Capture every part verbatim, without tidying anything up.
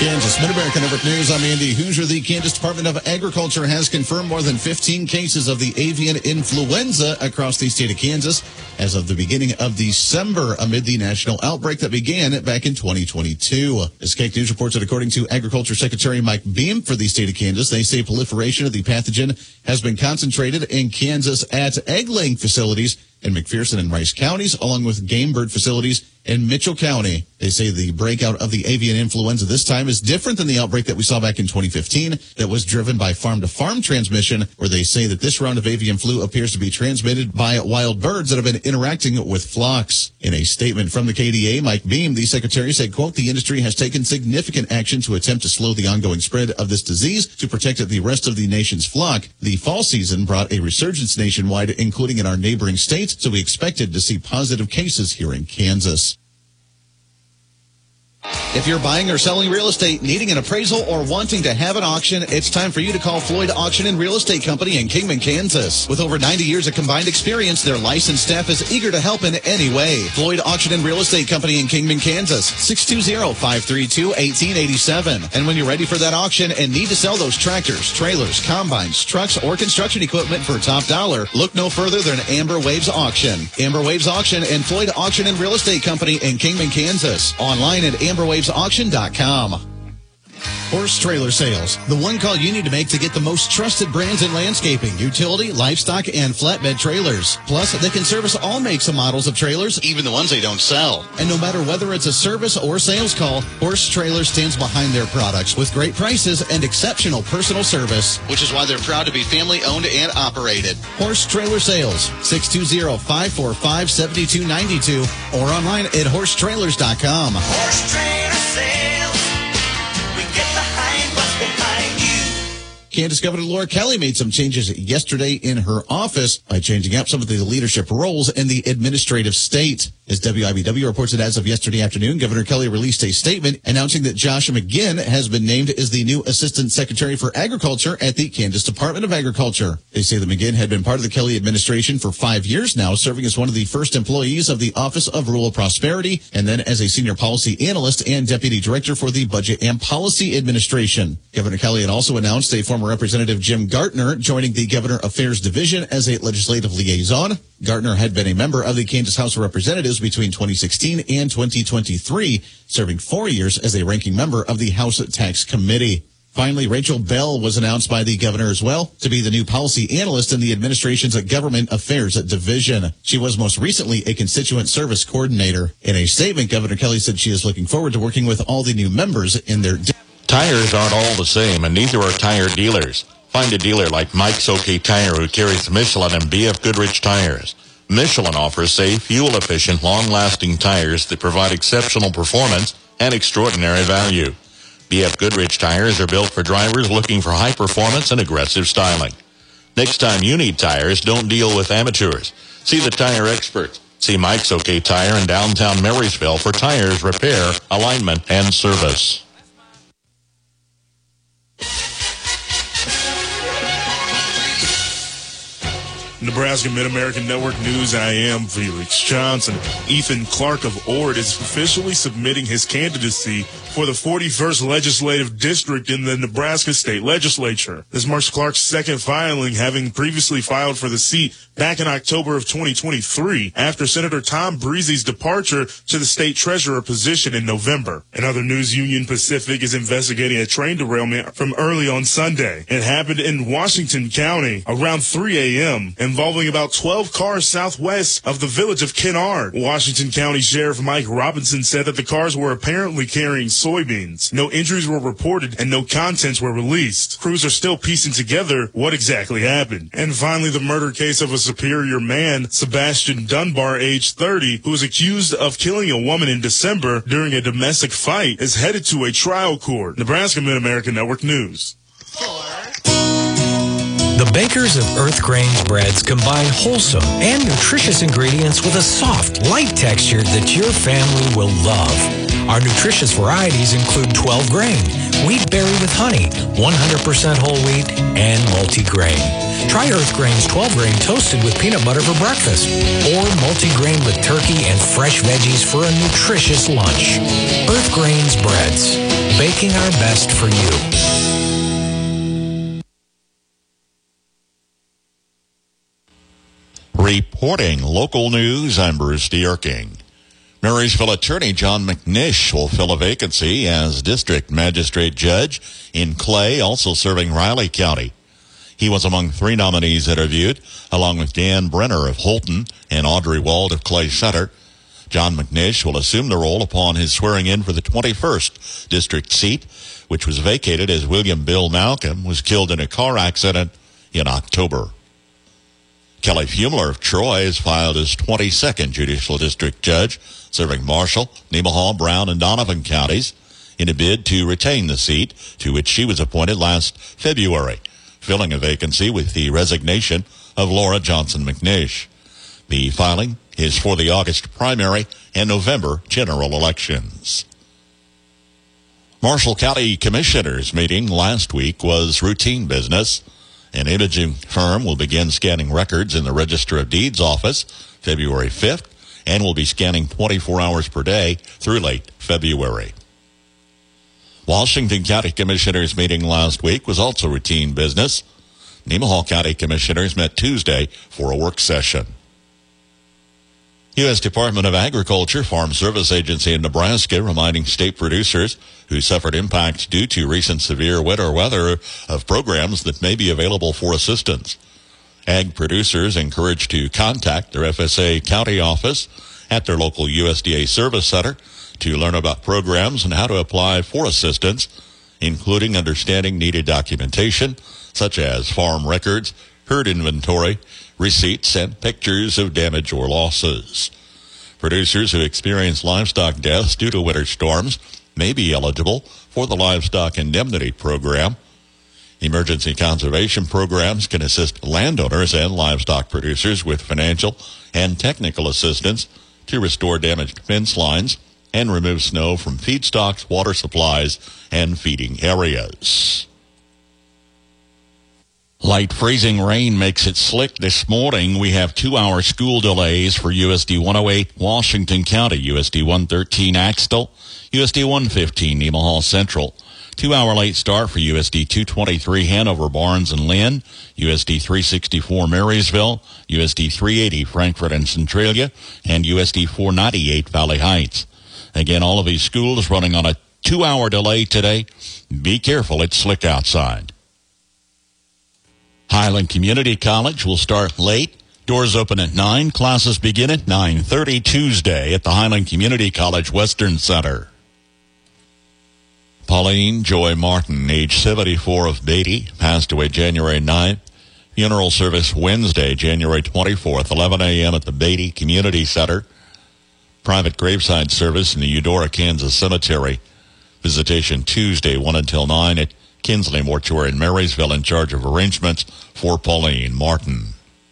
Kansas Mid-America Network News. I'm Andy Hoosier. The Kansas Department of Agriculture has confirmed more than fifteen cases of the avian influenza across the state of Kansas as of the beginning of December amid the national outbreak that began back in twenty twenty-two. As K News reports that according to Agriculture Secretary Mike Beam for the state of Kansas, they say proliferation of the pathogen has been concentrated in Kansas at egg-laying facilities in McPherson and Rice counties, along with game bird facilities in Mitchell County. They say the breakout of the avian influenza this time is different than the outbreak that we saw back in twenty fifteen that was driven by farm-to-farm transmission, where they say that this round of avian flu appears to be transmitted by wild birds that have been interacting with flocks. In a statement from the K D A, Mike Beam, the secretary, said, quote, the industry has taken significant action to attempt to slow the ongoing spread of this disease to protect the rest of the nation's flock. The fall season brought a resurgence nationwide, including in our neighboring states, so we expected to see positive cases here in Kansas. If you're buying or selling real estate, needing an appraisal, or wanting to have an auction, it's time for you to call Floyd Auction and Real Estate Company in Kingman, Kansas. With over ninety years of combined experience, their licensed staff is eager to help in any way. Floyd Auction and Real Estate Company in Kingman, Kansas, six two zero, five three two, one eight eight seven. And when you're ready for that auction and need to sell those tractors, trailers, combines, trucks, or construction equipment for top dollar, look no further than Amber Waves Auction. Amber Waves Auction and Floyd Auction and Real Estate Company in Kingman, Kansas. Online at amber waves auction dot com. Horse Trailer Sales, the one call you need to make to get the most trusted brands in landscaping, utility, livestock, and flatbed trailers. Plus, they can service all makes and models of trailers, even the ones they don't sell. And no matter whether it's a service or sales call, Horse Trailer stands behind their products with great prices and exceptional personal service, which is why they're proud to be family-owned and operated. Horse Trailer Sales, six two zero, five four five, seven two nine two, or online at horse trailers dot com. Horse Trailer Sales. Kansas Governor Laura Kelly made some changes yesterday in her office by changing up some of the leadership roles in the administrative state. As W I B W reports that as of yesterday afternoon, Governor Kelly released a statement announcing that Josh McGinn has been named as the new Assistant Secretary for Agriculture at the Kansas Department of Agriculture. They say that McGinn had been part of the Kelly administration for five years now, serving as one of the first employees of the Office of Rural Prosperity, and then as a senior policy analyst and deputy director for the Budget and Policy Administration. Governor Kelly had also announced a former Representative Jim Gartner joining the Governor Affairs Division as a legislative liaison. Gartner had been a member of the Kansas House of Representatives between twenty sixteen and twenty twenty-three, serving four years as a ranking member of the House Tax Committee. Finally, Rachel Bell was announced by the governor as well to be the new policy analyst in the administration's Government Affairs Division. She was most recently a constituent service coordinator. In a statement, Governor Kelly said she is looking forward to working with all the new members in their... Tires aren't all the same, and neither are tire dealers. Find a dealer like Mike's OK Tire who carries Michelin and B F Goodrich tires. Michelin offers safe, fuel-efficient, long-lasting tires that provide exceptional performance and extraordinary value. B F Goodrich tires are built for drivers looking for high performance and aggressive styling. Next time you need tires, don't deal with amateurs. See the tire experts. See Mike's OK Tire in downtown Marysville for tires, repair, alignment, and service. Nebraska Mid-American Network News, I am Felix Johnson. Ethan Clark of Ord is officially submitting his candidacy for the forty-first Legislative District in the Nebraska State Legislature. This marks Clark's second filing, having previously filed for the seat back in October of twenty twenty-three after Senator Tom Breezy's departure to the state treasurer position in November. In other news, Union Pacific is investigating a train derailment from early on Sunday. It happened in Washington County around three a.m., involving about twelve cars southwest of the village of Kennard. Washington County Sheriff Mike Robinson said that the cars were apparently carrying soybeans. No injuries were reported and no contents were released. Crews are still piecing together what exactly happened. And finally, the murder case of a Superior man, Sebastian Dunbar, age thirty, who was accused of killing a woman in December during a domestic fight, is headed to a trial court. Nebraska Mid-American Network News. The bakers of Earth Grains breads combine wholesome and nutritious ingredients with a soft, light texture that your family will love. Our nutritious varieties include twelve grain, wheat berry with honey, one hundred percent whole wheat, and multi-grain. Try Earth Grains twelve grain toasted with peanut butter for breakfast, or multi-grain with turkey and fresh veggies for a nutritious lunch. Earth Grains breads, baking our best for you. Reporting local news, I'm Bruce DeErking. Marysville Attorney John McNish will fill a vacancy as District Magistrate Judge in Clay, also serving Riley County. He was among three nominees interviewed, along with Dan Brenner of Holton and Audrey Wald of Clay Center. John McNish will assume the role upon his swearing in for the twenty-first district seat, which was vacated as William Bill Malcolm was killed in a car accident in October. Kelly Fumler of Troy has filed as twenty-second Judicial District Judge, serving Marshall, Nemaha, Brown, and Donovan counties, in a bid to retain the seat to which she was appointed last February, filling a vacancy with the resignation of Laura Johnson McNish. The filing is for the August primary and November general elections. Marshall County Commissioners' meeting last week was routine business. An imaging firm will begin scanning records in the Register of Deeds office February fifth and will be scanning twenty-four hours per day through late February. Washington County Commissioners' meeting last week was also routine business. Nemaha County Commissioners met Tuesday for a work session. U S Department of Agriculture Farm Service Agency in Nebraska reminding state producers who suffered impacts due to recent severe winter weather of programs that may be available for assistance. Ag producers encouraged to contact their F S A county office at their local U S D A service center to learn about programs and how to apply for assistance, including understanding needed documentation such as farm records, herd inventory, receipts, and pictures of damage or losses. Producers who experience livestock deaths due to winter storms may be eligible for the Livestock Indemnity Program. Emergency conservation programs can assist landowners and livestock producers with financial and technical assistance to restore damaged fence lines and remove snow from feedstocks, water supplies, and feeding areas. Light freezing rain makes it slick this morning. We have two-hour school delays for U S D one oh eight Washington County, U S D one thirteen Axtell, U S D one fifteen Nemaha Central. Two-hour late start for U S D two twenty-three Hanover Barnes and Lynn, U S D three sixty-four Marysville, U S D three eighty Frankfort and Centralia, and U S D four ninety-eight Valley Heights. Again, all of these schools running on a two-hour delay today. Be careful, it's slick outside. Highland Community College will start late. Doors open at nine. Classes begin at nine thirty Tuesday at the Highland Community College Western Center. Pauline Joy Martin, age seventy-four, of Beatty, passed away January ninth. Funeral service Wednesday, January twenty-fourth, eleven a.m. at the Beatty Community Center. Private graveside service in the Eudora, Kansas Cemetery. Visitation Tuesday, one until nine at Kinsley Mortuary in Marysville, in charge of arrangements for Pauline Martin.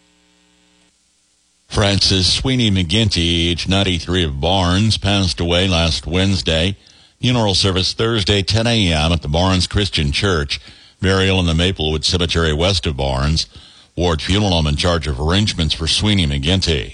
Francis Sweeney McGinty, age ninety-three, of Barnes, passed away last Wednesday. Funeral service Thursday, ten a.m. at the Barnes Christian Church. Burial in the Maplewood Cemetery west of Barnes. Ward Funeral Home in charge of arrangements for Sweeney McGinty.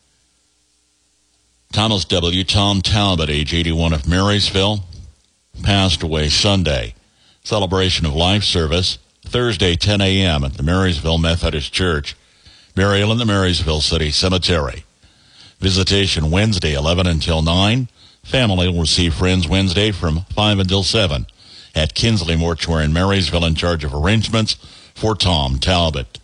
Thomas W. Tom Talbot, age eighty-one, of Marysville, passed away Sunday. Celebration of life service Thursday, ten a.m. at the Marysville Methodist Church. Burial in the Marysville City Cemetery. Visitation Wednesday, eleven until nine. Family will receive friends Wednesday from five until seven at Kinsley Mortuary in Marysville, in charge of arrangements for Tom Talbot.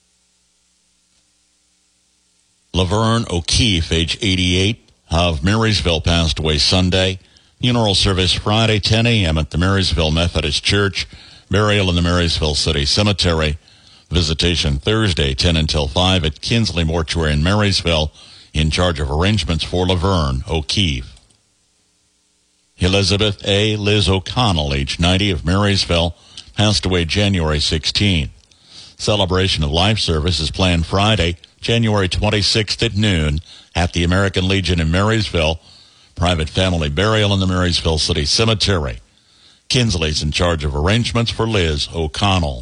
Laverne O'Keefe, age eighty-eight, of Marysville, passed away Sunday. Funeral service Friday, ten a.m. at the Marysville Methodist Church. Burial in the Marysville City Cemetery. Visitation Thursday, ten until five at Kinsley Mortuary in Marysville, in charge of arrangements for Laverne O'Keefe. Elizabeth A. Liz O'Connell, age ninety, of Marysville, passed away January sixteenth. Celebration of life service is planned Friday, January twenty-sixth at noon at the American Legion in Marysville. Private family burial in the Marysville City Cemetery. Kinsley's in charge of arrangements for Liz O'Connell.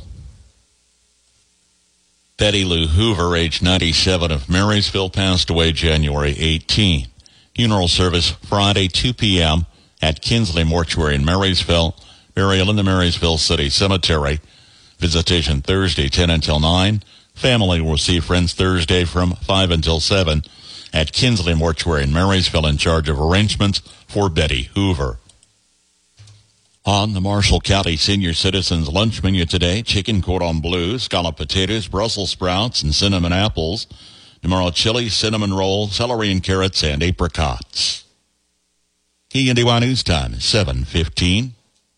Betty Lou Hoover, age ninety-seven, of Marysville, passed away January eighteenth. Funeral service Friday, two p.m. at Kinsley Mortuary in Marysville. Burial in the Marysville City Cemetery. Visitation Thursday, ten until nine. Family will see friends Thursday from five until seven at Kinsley Mortuary in Marysville, in charge of arrangements for Betty Hoover. On the Marshall County Senior Citizens lunch menu today, chicken cordon bleu, scalloped potatoes, Brussels sprouts, and cinnamon apples. Tomorrow, chili, cinnamon roll, celery and carrots, and apricots. K N D Y News Time is seven fifteen.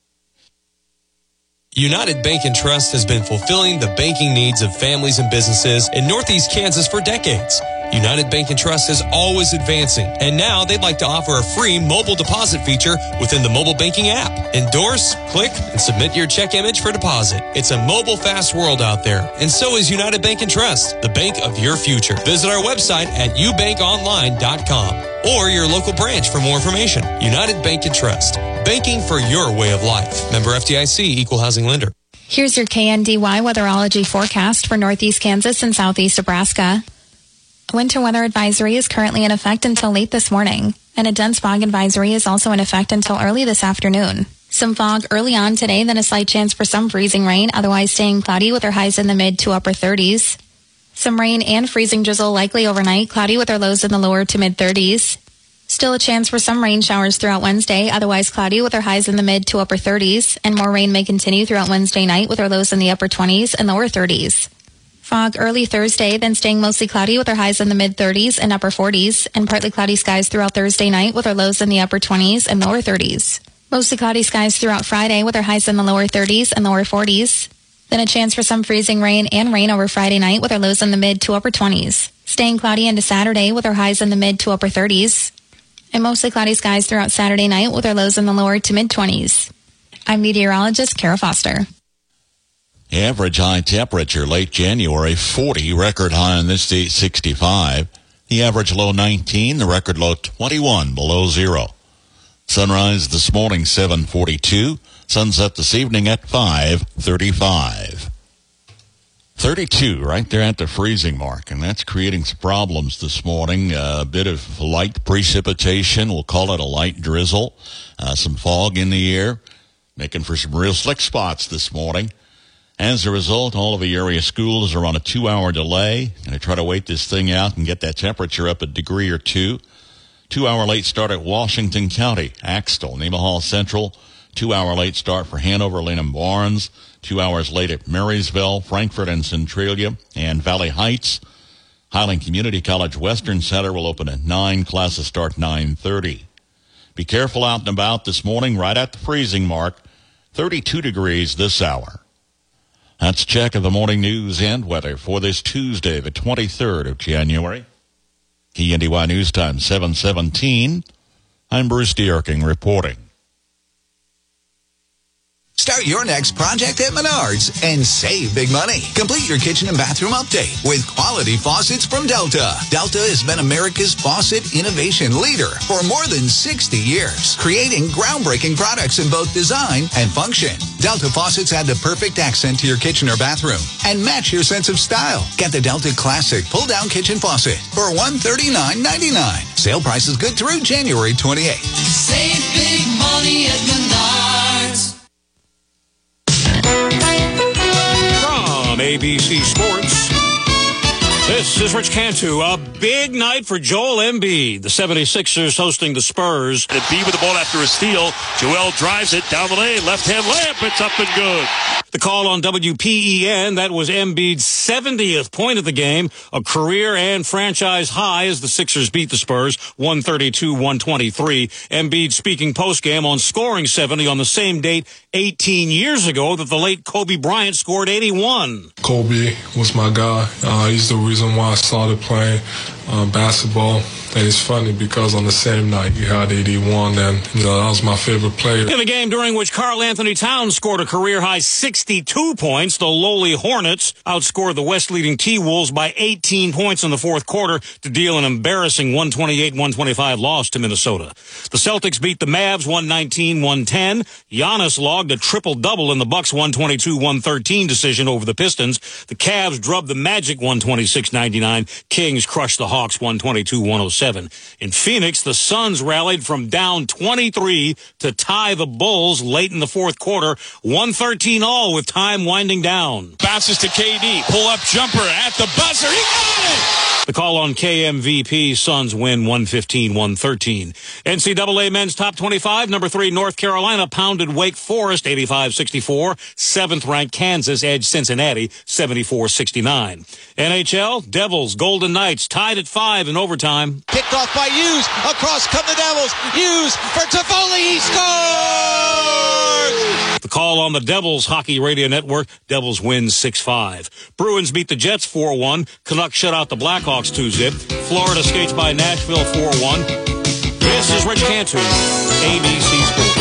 United Bank and Trust has been fulfilling the banking needs of families and businesses in Northeast Kansas for decades. United Bank and Trust is always advancing, and now they'd like to offer a free mobile deposit feature within the mobile banking app. Endorse, click, and submit your check image for deposit. It's a mobile fast world out there, and so is United Bank and Trust, the bank of your future. Visit our website at u bank online dot com or your local branch for more information. United Bank and Trust, banking for your way of life. Member F D I C, Equal Housing Lender. Here's your K N D Y weatherology forecast for Northeast Kansas and Southeast Nebraska. Winter weather advisory is currently in effect until late this morning, and a dense fog advisory is also in effect until early this afternoon. Some fog early on today, then a slight chance for some freezing rain, otherwise staying cloudy with our highs in the mid to upper thirties. Some rain and freezing drizzle likely overnight, cloudy with our lows in the lower to mid thirties. Still a chance for some rain showers throughout Wednesday, otherwise cloudy with our highs in the mid to upper thirties, and more rain may continue throughout Wednesday night with our lows in the upper twenties and lower thirties. Fog early Thursday, then staying mostly cloudy with our highs in the mid thirties and upper forties, and partly cloudy skies throughout Thursday night with our lows in the upper twenties and lower thirties. Mostly cloudy skies throughout Friday with our highs in the lower thirties and lower forties. Then a chance for some freezing rain and rain over Friday night with our lows in the mid to upper twenties. Staying cloudy into Saturday with our highs in the mid to upper thirties. And mostly cloudy skies throughout Saturday night with our lows in the lower to mid twenties. I'm meteorologist Kara Foster. Average high temperature late January, forty. Record high on this date, sixty-five. The average low, nineteen. The record low, twenty-one, below zero. Sunrise this morning, seven forty-two. Sunset this evening at five thirty-five. thirty-two, right there at the freezing mark, and that's creating some problems this morning. Uh, a bit of light precipitation. We'll call it a light drizzle. Uh, some fog in the air, making for some real slick spots this morning. As a result, all of the area schools are on a two-hour delay. Going to try to wait this thing out and get that temperature up a degree or two. Two-hour late start at Washington County, Axtell, Nemaha Central. Two-hour late start for Hanover, Lanham Barnes. Two hours late at Marysville, Frankfort, and Centralia, and Valley Heights. Highland Community College Western Center will open at nine. Classes start nine thirty. Be careful out and about this morning, right at the freezing mark. thirty-two degrees this hour. That's a check of the morning news and weather for this Tuesday, the twenty-third of January. K N D Y News Time, seven seventeen. I'm Bruce Dierking reporting. Start your next project at Menards and save big money. Complete your kitchen and bathroom update with quality faucets from Delta. Delta has been America's faucet innovation leader for more than sixty years, creating groundbreaking products in both design and function. Delta faucets add the perfect accent to your kitchen or bathroom and match your sense of style. Get the Delta Classic pull-down kitchen faucet for one hundred thirty-nine ninety-nine. Sale price is good through January twenty-eighth. Save big money at Menards. From A B C Sports, this is Rich Cantu. A big night for Joel Embiid. The seventy-sixers hosting the Spurs. Embiid with the ball after a steal. Joel drives it down the lane. Left-hand layup. It's up and good. The call on W P E N, that was Embiid's seventieth point of the game, a career and franchise high as the Sixers beat the Spurs, one thirty-two one twenty-three. Embiid speaking postgame on scoring seventy on the same date eighteen years ago that the late Kobe Bryant scored eighty-one. Kobe was my guy. Uh, he's the reason why I started playing uh, basketball. And it's funny because on the same night you had eighty-one, and you know, that was my favorite player. In a game during which Karl Anthony Towns scored a career-high sixty-two points, the lowly Hornets outscored the West-leading T-Wolves by eighteen points in the fourth quarter to deal an embarrassing one twenty-eight one twenty-five loss to Minnesota. The Celtics beat the Mavs one nineteen one ten. Giannis logged a triple-double in the Bucks one twenty-two one thirteen decision over the Pistons. The Cavs drubbed the Magic one twenty-six ninety-nine. Kings crushed the Hawks. Hawks one twenty-two one oh seven. In Phoenix, the Suns rallied from down twenty-three to tie the Bulls late in the fourth quarter, one thirteen all with time winding down. Bounces to K D. Pull-up jumper at the buzzer. He got it! The call on K M V P, Suns win one fifteen one thirteen. N C double A men's top twenty-five, number three, North Carolina pounded Wake Forest eighty-five sixty-four. Seventh-ranked Kansas edged Cincinnati seventy-four sixty-nine. N H L, Devils, Golden Knights tied at five in overtime. Picked off by Hughes. Across come the Devils. Hughes for Toffoli. He scores! The call on the Devils Hockey Radio Network. Devils win six five. Bruins beat the Jets four one. Canucks shut out the Blackhawks two zip. Florida skates by Nashville four one. This is Rich Cantu, A B C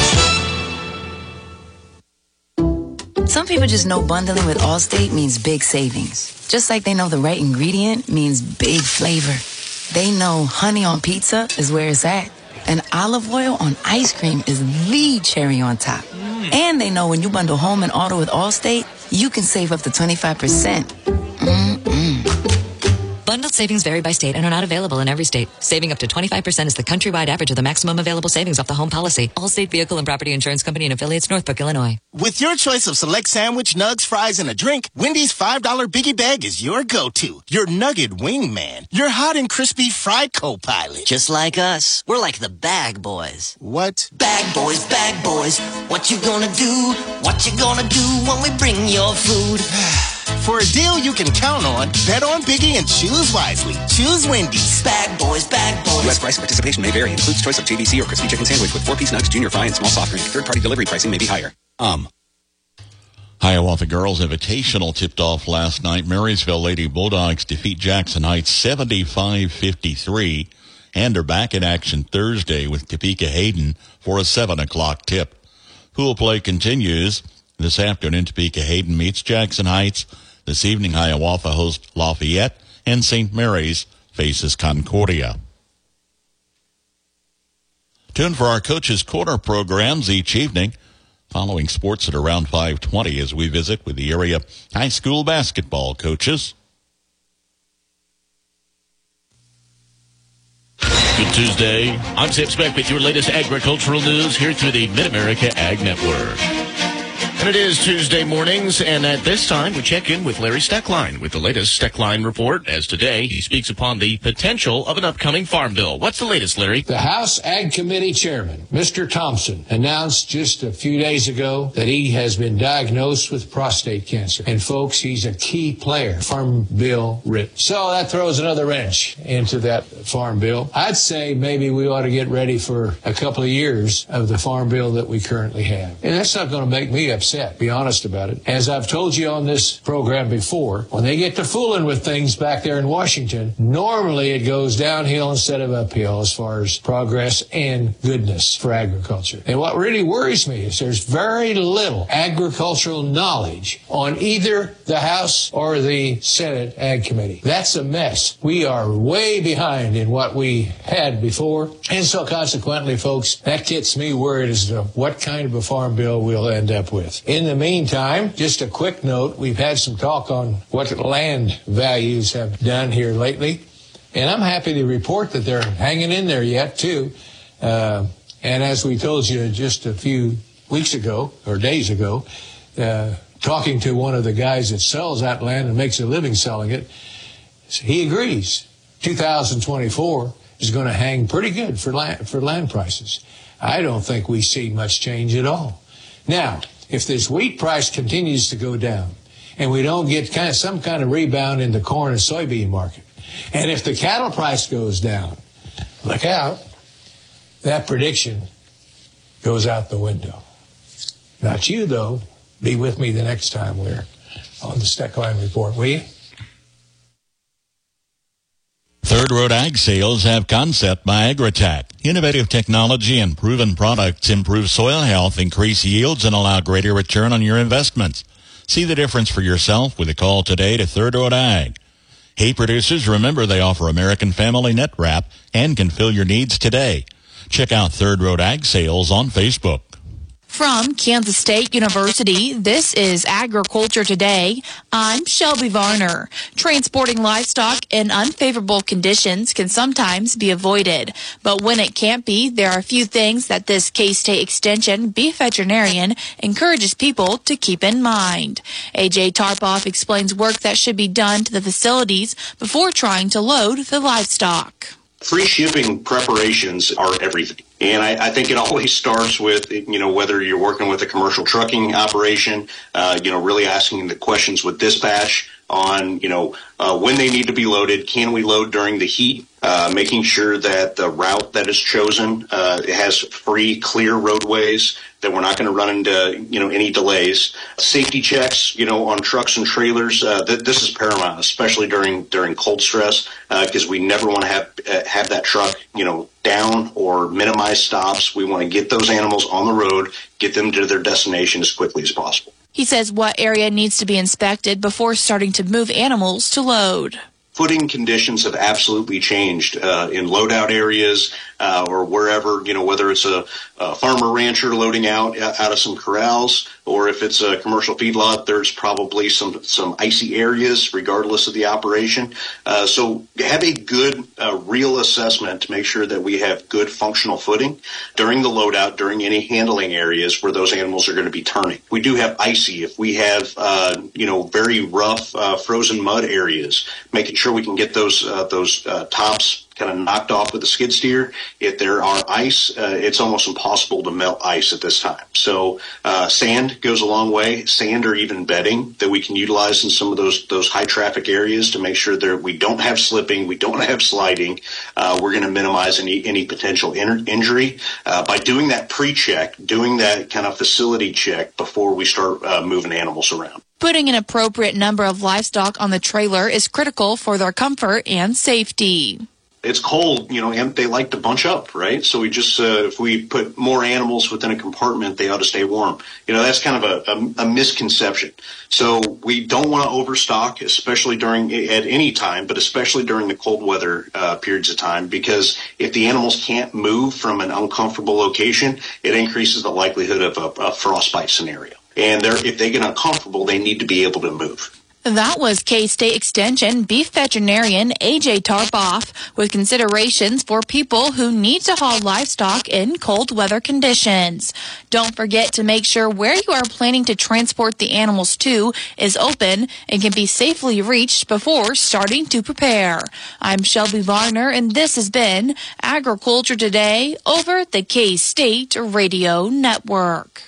Sports. Some people just know bundling with Allstate means big savings. Just like they know the right ingredient means big flavor. They know honey on pizza is where it's at. And olive oil on ice cream is the cherry on top. Mm. And they know when you bundle home and auto with Allstate, you can save up to twenty-five percent. Mm-mm. Bundled savings vary by state and are not available in every state. Saving up to twenty-five percent is the countrywide average of the maximum available savings off the home policy. Allstate Vehicle and Property Insurance Company and affiliates, Northbrook, Illinois. With your choice of select sandwich, nugs, fries, and a drink, Wendy's five dollar Biggie Bag is your go-to. Your nugget wingman. Your hot and crispy fry co-pilot. Just like us. We're like the Bag Boys. What? Bag Boys, Bag Boys. What you gonna do? What you gonna do when we bring your food? For a deal you can count on, bet on Biggie and choose wisely. Choose Wendy's. Bag Boys, Bag Boys. U S price participation may vary. Includes choice of J V C or crispy chicken sandwich with four-piece nugs, junior fry, and small soft drink. Third-party delivery pricing may be higher. Um. Hiawatha girls invitational tipped off last night. Marysville Lady Bulldogs defeat Jackson Heights seventy-five fifty-three. And are back in action Thursday with Topeka Hayden for a seven o'clock tip. Pool play continues. This afternoon, Topeka Hayden meets Jackson Heights. This evening, Hiawatha hosts Lafayette, and Saint Mary's faces Concordia. Tune for our Coach's Corner programs each evening, following sports at around five twenty as we visit with the area high school basketball coaches. Good Tuesday. I'm Sam Speck with your latest agricultural news here through the Mid-America Ag Network. And it is Tuesday mornings, and at this time we check in with Larry Steckline with the latest Steckline report, as today he speaks upon the potential of an upcoming farm bill. What's the latest, Larry? The House Ag Committee Chairman, Mister Thompson, announced just a few days ago that he has been diagnosed with prostate cancer. And folks, he's a key player. Farm bill written. So that throws another wrench into that farm bill. I'd say maybe we ought to get ready for a couple of years of the farm bill that we currently have. And that's not going to make me upset. Be honest about it. As I've told you on this program before, when they get to fooling with things back there in Washington, normally it goes downhill instead of uphill as far as progress and goodness for agriculture. And what really worries me is there's very little agricultural knowledge on either the House or the Senate Ag Committee. That's a mess. We are way behind in what we had before. And so consequently, folks, that gets me worried as to what kind of a farm bill we'll end up with. In the meantime, just a quick note, we've had some talk on what land values have done here lately, and I'm happy to report that they're hanging in there yet, too. Uh, and as we told you just a few weeks ago, or days ago, uh, talking to one of the guys that sells that land and makes a living selling it, he agrees. two thousand twenty-four is going to hang pretty good for land, for land prices. I don't think we see much change at all. Now, if this wheat price continues to go down and we don't get kind of some kind of rebound in the corn and soybean market, and if the cattle price goes down, look out, that prediction goes out the window. Not you, though. Be with me the next time we're on the Steckline Report, will you? Third Road Ag Sales have Concept by Agritech. Innovative technology and proven products improve soil health, increase yields, and allow greater return on your investments. See the difference for yourself with a call today to Third Road Ag. Hay producers, remember they offer American Family Net Wrap and can fill your needs today. Check out Third Road Ag Sales on Facebook. From Kansas State University, this is Agriculture Today. I'm Shelby Varner. Transporting livestock in unfavorable conditions can sometimes be avoided, but when it can't be, there are a few things that this K-State Extension beef veterinarian encourages people to keep in mind. A J Tarpoff explains work that should be done to the facilities before trying to load the livestock. Free shipping preparations are everything. And I, I think it always starts with, you know, whether you're working with a commercial trucking operation, uh, you know, really asking the questions with dispatch on, you know, uh, when they need to be loaded, can we load during the heat, uh, making sure that the route that is chosen uh, has free, clear roadways, that we're not going to run into, you know, any delays. Safety checks, you know, on trucks and trailers, uh, th- this is paramount, especially during during cold stress, because uh, we never want to have uh, have that truck, you know, down or minimize stops. We want to get those animals on the road, get them to their destination as quickly as possible. He says what area needs to be inspected before starting to move animals to load. Footing conditions have absolutely changed uh, in loadout areas uh, or wherever, you know, whether it's a, a farmer rancher loading out out of some corrals or if it's a commercial feedlot, there's probably some, some icy areas regardless of the operation. Uh, so have a good uh, real assessment to make sure that we have good functional footing during the loadout, during any handling areas where those animals are going to be turning. We do have icy. If we have, uh, you know, very rough uh, frozen mud areas, making sure we can get those uh, those uh, tops kind of knocked off with a skid steer. If there are ice, uh, it's almost impossible to melt ice at this time. So uh, sand goes a long way. Sand or even bedding that we can utilize in some of those those high traffic areas to make sure that we don't have slipping, we don't have sliding. Uh, we're going to minimize any any potential in- injury uh, by doing that pre-check, doing that kind of facility check before we start uh, moving animals around. Putting an appropriate number of livestock on the trailer is critical for their comfort and safety. It's cold, you know, and they like to bunch up, right? So we just, uh, if we put more animals within a compartment, they ought to stay warm. You know, that's kind of a, a, a misconception. So we don't want to overstock, especially during, at any time, but especially during the cold weather uh, periods of time, because if the animals can't move from an uncomfortable location, it increases the likelihood of a, a frostbite scenario. And they're, if they get uncomfortable, they need to be able to move. That was K-State Extension beef veterinarian A J Tarpoff with considerations for people who need to haul livestock in cold weather conditions. Don't forget to make sure where you are planning to transport the animals to is open and can be safely reached before starting to prepare. I'm Shelby Varner, and this has been Agriculture Today over the K-State Radio Network.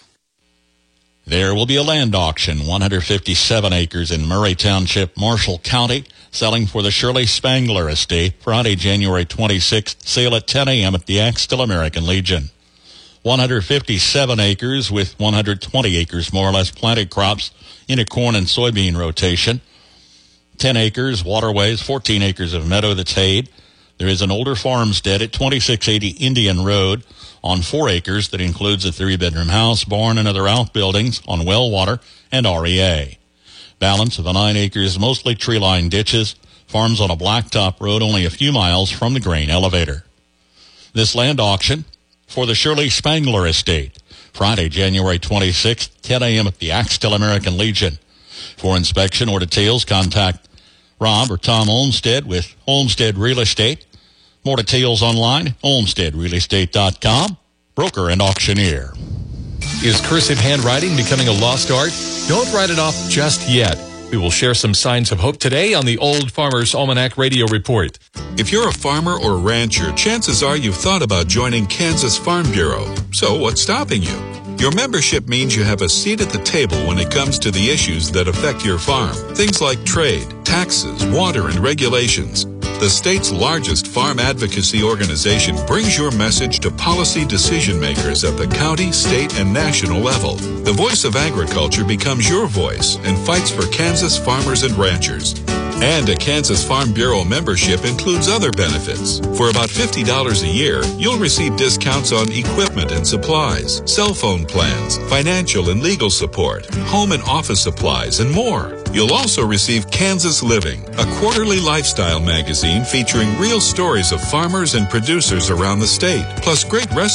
There will be a land auction, one hundred fifty-seven acres in Murray Township, Marshall County, selling for the Shirley Spangler Estate, Friday, January twenty-sixth, sale at ten a.m. at the Axtell American Legion. one hundred fifty-seven acres with one hundred twenty acres more or less planted crops in a corn and soybean rotation. ten acres, waterways, fourteen acres of meadow that's hayed. There is an older farmstead at twenty-six eighty Indian Road on four acres that includes a three-bedroom house, barn, and other outbuildings on well water and R E A. Balance of the nine acres, mostly tree-lined ditches, farms on a blacktop road only a few miles from the grain elevator. This land auction for the Shirley Spangler Estate, Friday, January twenty-sixth, ten a.m. at the Axtell American Legion. For inspection or details, contact Rob or Tom Olmsted with Olmsted Real Estate. More details online, olmsted real estate dot com, broker and auctioneer. Is cursive handwriting becoming a lost art? Don't write it off just yet. We will share some signs of hope today on the Old Farmer's Almanac Radio Report. If you're a farmer or rancher, chances are you've thought about joining Kansas Farm Bureau. So what's stopping you? Your membership means you have a seat at the table when it comes to the issues that affect your farm. Things like trade, taxes, water, and regulations. The state's largest farm advocacy organization brings your message to policy decision makers at the county, state, and national level. The voice of agriculture becomes your voice and fights for Kansas farmers and ranchers. And a Kansas Farm Bureau membership includes other benefits. For about fifty dollars a year, you'll receive discounts on equipment and supplies, cell phone plans, financial and legal support, home and office supplies, and more. You'll also receive Kansas Living, a quarterly lifestyle magazine featuring real stories of farmers and producers around the state, plus great recipes,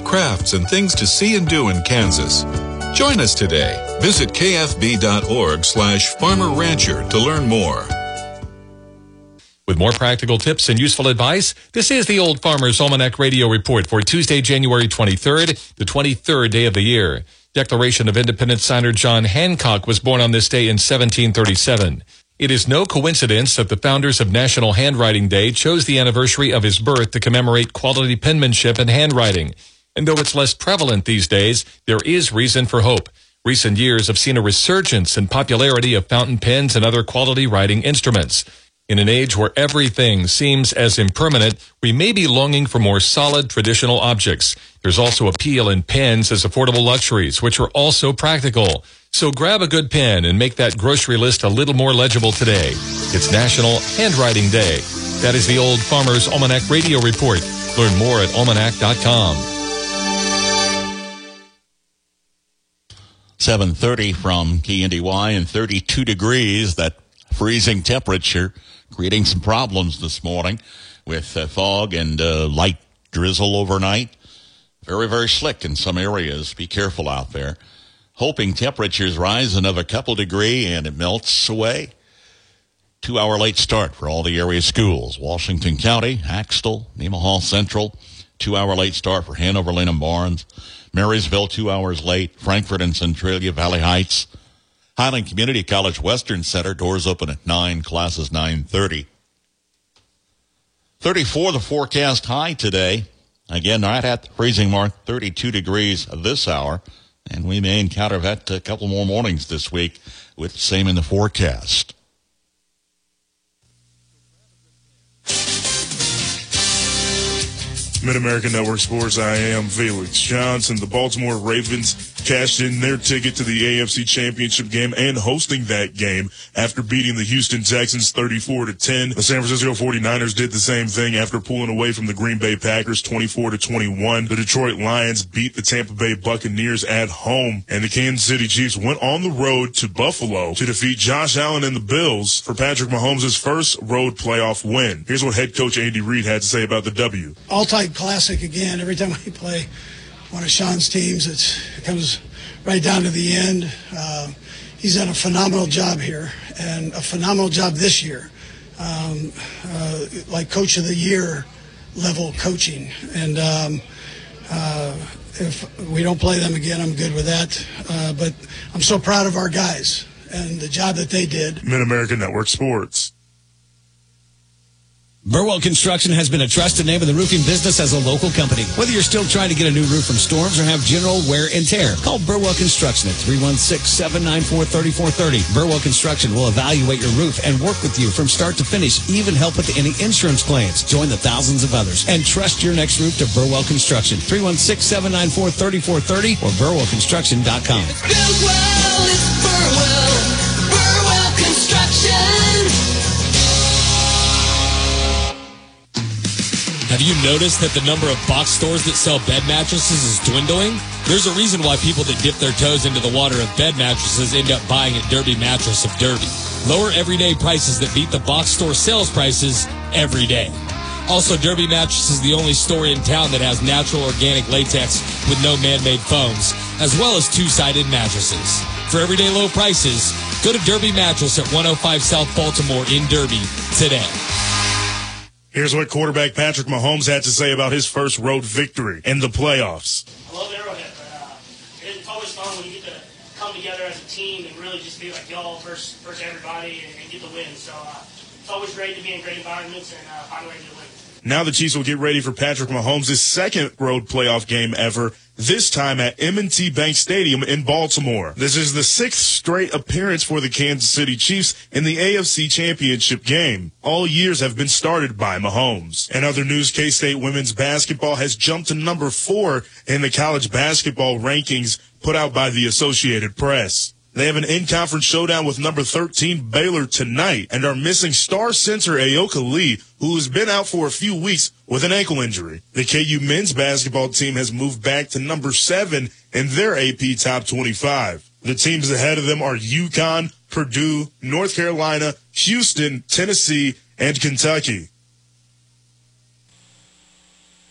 crafts, and things to see and do in Kansas. Join us today. Visit kfb.org slash farmer rancher to learn more. With more practical tips and useful advice, this is the Old Farmer's Almanac Radio Report for Tuesday, January twenty-third, the twenty-third day of the year. Declaration of Independence signer John Hancock was born on this day in seventeen thirty-seven. It is no coincidence that the founders of National Handwriting Day chose the anniversary of his birth to commemorate quality penmanship and handwriting. And though it's less prevalent these days, there is reason for hope. Recent years have seen a resurgence in popularity of fountain pens and other quality writing instruments. In an age where everything seems as impermanent, we may be longing for more solid traditional objects. There's also appeal in pens as affordable luxuries, which are also practical. So grab a good pen and make that grocery list a little more legible today. It's National Handwriting Day. That is the Old Farmer's Almanac Radio Report. Learn more at almanac dot com. seven thirty from K N D Y and thirty-two degrees, that freezing temperature, creating some problems this morning with uh, fog and uh, light drizzle overnight. Very, very slick in some areas. Be careful out there. Hoping temperatures rise another couple degree and it melts away. Two-hour late start for all the area schools. Washington County, Axtell, Nemaha Central. Two-hour late start for Hanover, Lynn, and Barnes. Marysville, two hours late. Frankfort and Centralia, Valley Heights. Highland Community College Western Center, doors open at nine, classes nine thirty. thirty-four the forecast high today. Again, right at the freezing mark, thirty-two degrees this hour. And we may encounter that a couple more mornings this week with the same in the forecast. Mid-America Network Sports, I am Felix Johnson. The Baltimore Ravens cashed in their ticket to the A F C Championship game and hosting that game after beating the Houston Texans thirty-four to ten. The San Francisco forty-niners did the same thing after pulling away from the Green Bay Packers twenty-four to twenty-one. The Detroit Lions beat the Tampa Bay Buccaneers at home, and the Kansas City Chiefs went on the road to Buffalo to defeat Josh Allen and the Bills for Patrick Mahomes' first road playoff win. Here's what head coach Andy Reid had to say about the W. All-time classic again. Every time we play one of Sean's teams, it's, it comes right down to the end. Uh, he's done a phenomenal job here, and a phenomenal job this year, um, uh, like coach of the year level coaching. And um, uh, if we don't play them again, I'm good with that. Uh, but I'm so proud of our guys and the job that they did. Mid-America Network Sports. Burwell Construction has been a trusted name in the roofing business as a local company. Whether you're still trying to get a new roof from storms or have general wear and tear, call Burwell Construction at three one six, seven nine four, three four three zero. Burwell Construction will evaluate your roof and work with you from start to finish, even help with any insurance claims. Join the thousands of others and trust your next roof to Burwell Construction. three one six, seven nine four, three four three zero or burwell construction dot com. It's Burwell, it's Burwell, Burwell Construction. Have you noticed that the number of box stores that sell bed mattresses is dwindling? There's a reason why people that dip their toes into the water of bed mattresses end up buying at Derby Mattress of Derby. Lower everyday prices that beat the box store sales prices every day. Also, Derby Mattress is the only store in town that has natural organic latex with no man-made foams, as well as two-sided mattresses. For everyday low prices, go to Derby Mattress at one oh five South Baltimore in Derby today. Here's what quarterback Patrick Mahomes had to say about his first road victory in the playoffs. I love Arrowhead, but uh, it's always fun when you get to come together as a team and really just be like y'all versus, versus everybody and, and get the win. So uh, it's always great to be in great environments and uh, find a way to get a win. Now the Chiefs will get ready for Patrick Mahomes' second road playoff game ever, this time at M and T Bank Stadium in Baltimore. This is the sixth straight appearance for the Kansas City Chiefs in the A F C Championship game. All years have been started by Mahomes. In other news, K-State women's basketball has jumped to number four in the college basketball rankings put out by the Associated Press. They have an in-conference showdown with number thirteen Baylor tonight and are missing star center Ayoka Lee, who has been out for a few weeks with an ankle injury. The K U men's basketball team has moved back to number seven in their A P Top twenty-five. The teams ahead of them are UConn, Purdue, North Carolina, Houston, Tennessee, and Kentucky.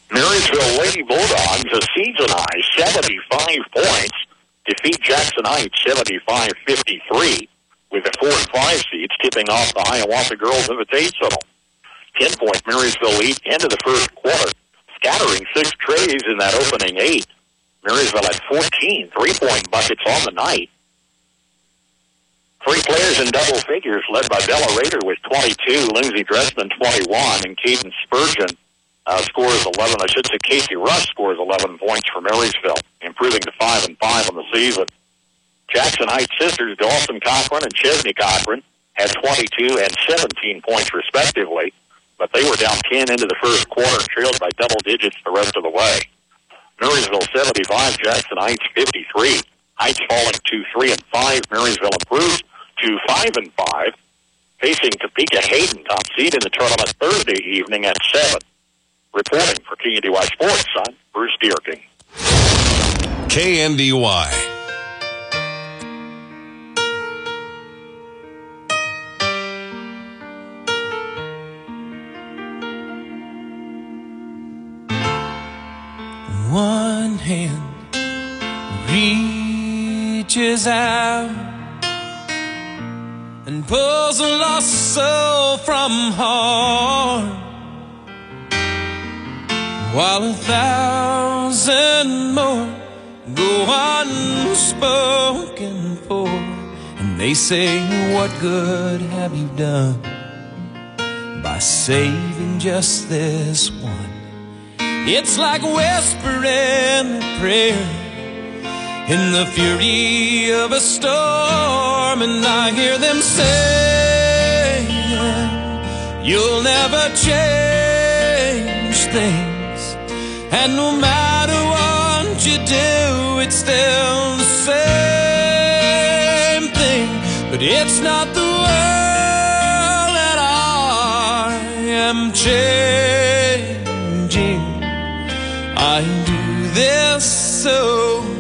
Marysville Lady Bulldogs, a season high seventy-five points, defeat Jackson Heights seventy-five fifty-three, with the four and five seeds tipping off the Hiawatha Girls Invitational. Ten-point Marysville lead into the first quarter, scattering six trays in that opening eight. Marysville had fourteen three-point buckets on the night. Three players in double figures, led by Bella Rader with twenty-two, Lindsey Dressman twenty-one, and Caden Spurgeon uh, scores eleven. I should say Casey Rush scores eleven points for Marysville, improving to five and five on the season. Jackson Heights sisters Dawson Cochran and Chesney Cochran had twenty-two and seventeen points respectively, but they were down ten into the first quarter, trailed by double digits the rest of the way. Marysville seventy-five, Jackson Heights fifty-three. Heights falling to three and five. Marysville improves to five and five, facing Topeka Hayden, top seed in the tournament Thursday evening at seven. Reporting for K N D Y Sports, I'm Bruce Dierking. K N D Y. One hand reaches out and pulls a lost soul from harm, while a thousand more go unspoken for. And they say, what good have you done by saving just this one? It's like whispering a prayer in the fury of a storm, and I hear them saying, you'll never change things, and no matter what you do, it's still the same thing. But it's not the world that I am changing. I do this so